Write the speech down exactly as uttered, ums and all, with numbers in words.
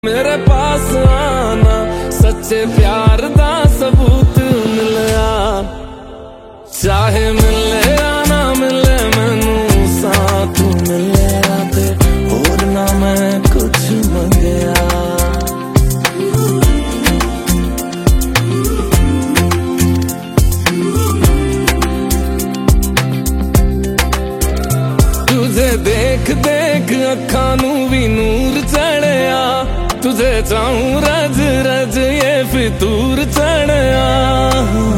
मेरे पास आना सच्चे प्यार दा सबूत मिलया, चाहे मिले या ना मिले मैनू साथ मिलया ते होर ना मैं कुछ मंगया। तुझे देख देख अखां नू भी नूर चढ़या, तुझे चाहूं रज रज ये फितूर चढ़या।